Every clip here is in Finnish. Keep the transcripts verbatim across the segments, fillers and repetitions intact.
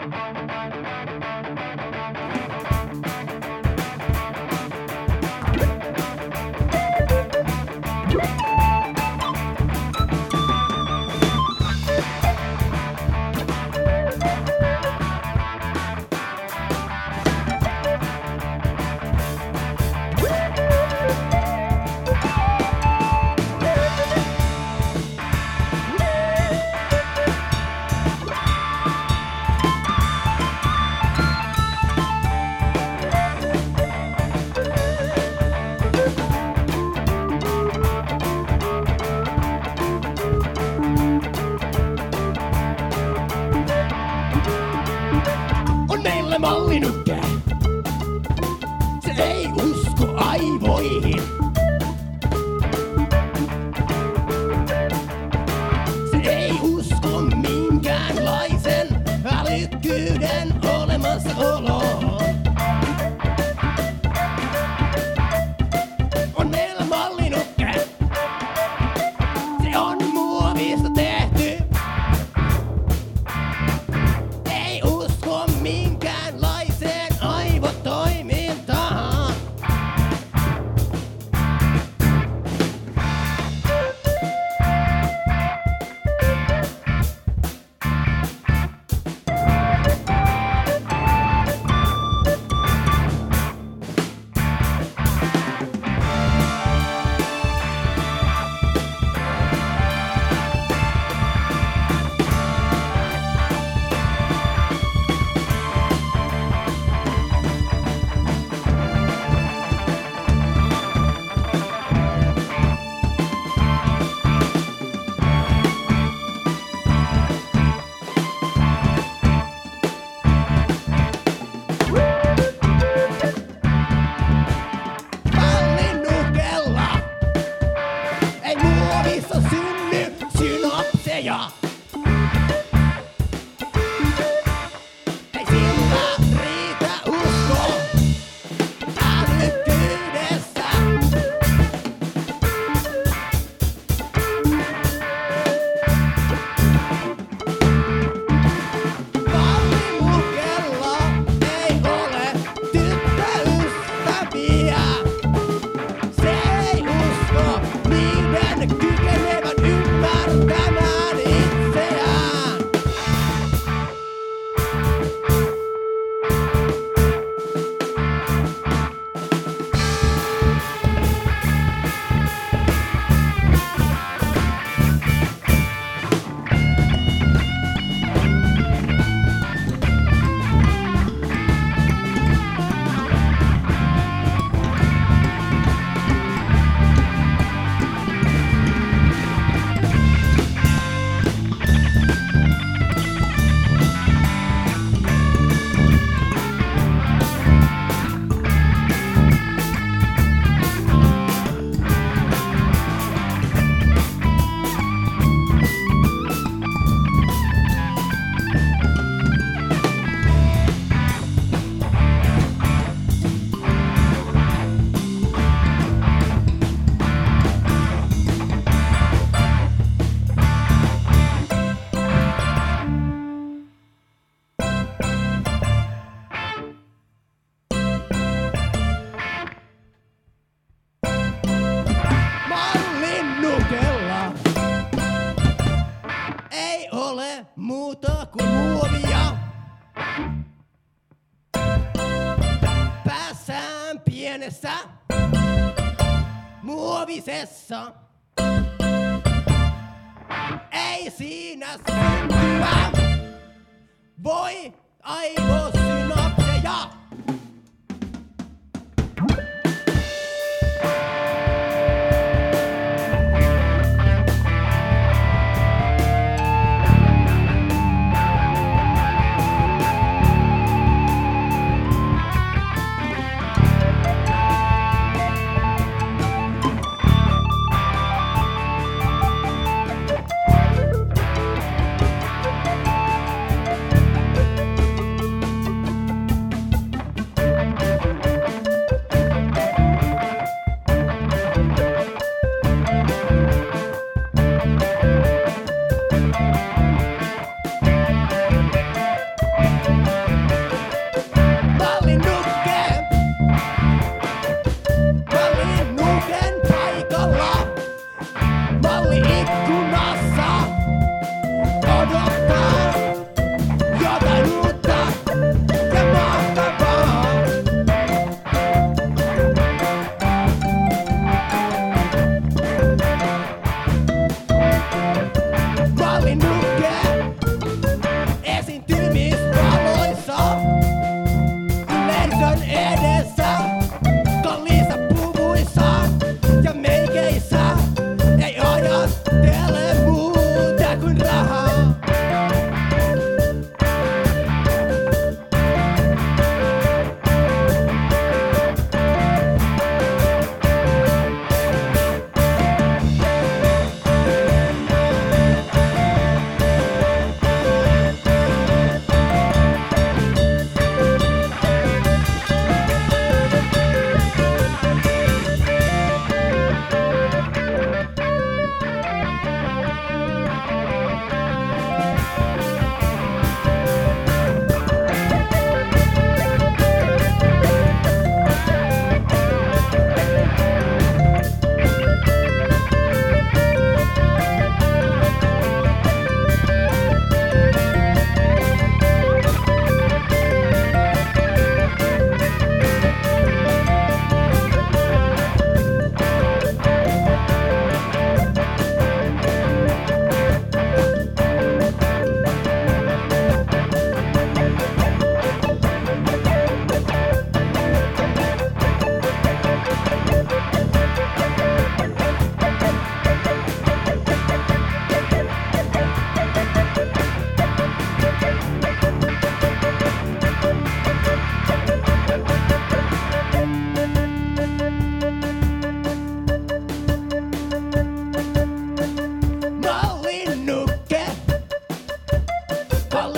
Mallinukkä. Se ei usko aivoihin. Se ei usko minkäänlaisen älykkyyden olemassaoloon. On meillä mallinukkä. Se on muovista tehty. Ei usko minkäänlaiseen aivotoimintaan. Synny synapseja. Ei sillä riitä usko älykkyydessä. Mallinukella ei ole tyttöystäviä. Se ei usko niiden kykenevän ymmärtämään itseään. Mallinnukella ei ole muuta kuin muovia. Päässään pienessä muovisessa. Ei siinä syntyä voi aivosynapseja.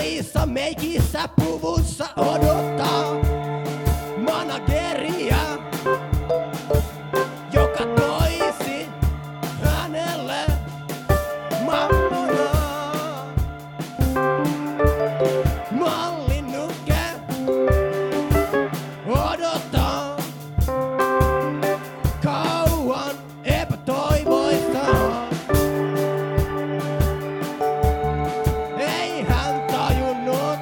Kalliissa meikissä puvussa odottaa manageria, joka toisi hänelle mammoja. Mallinnuke odottaa kauan epätoivoista. Ei hän tajunnut,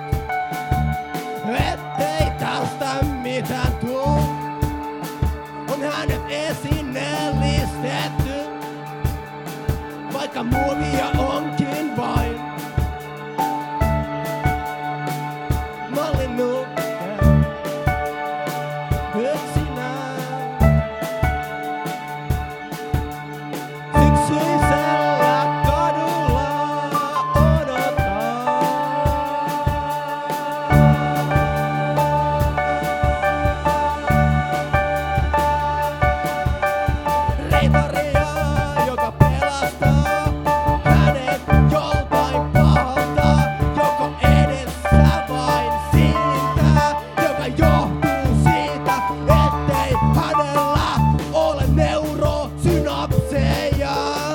ettei tästä mitään tuu. On hänet esineellistetty, vaikka muovia onkin vain. Mallinnuke yksinään. Syksyisellä kadulla odottaa. Reitaria, joka pelastaa hänet joltain pahalta, joko edessä vain siitä, joka johtuu siitä, ettei hänellä ole neurosynapseja.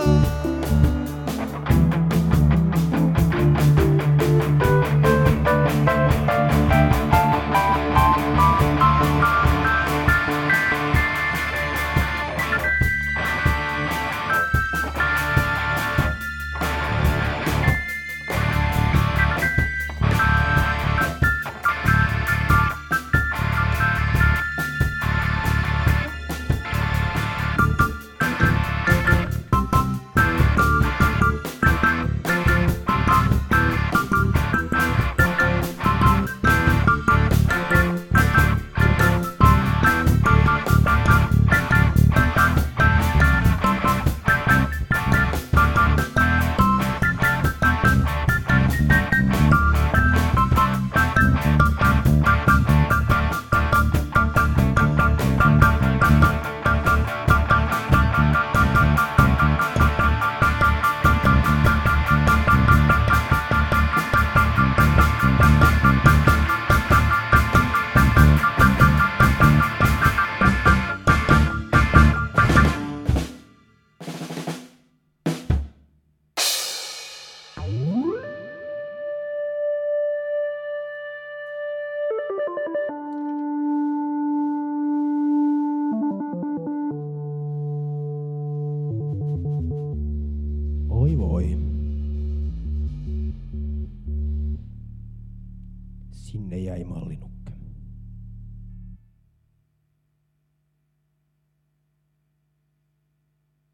Oi voi. Sinne jäi Mallinnukke.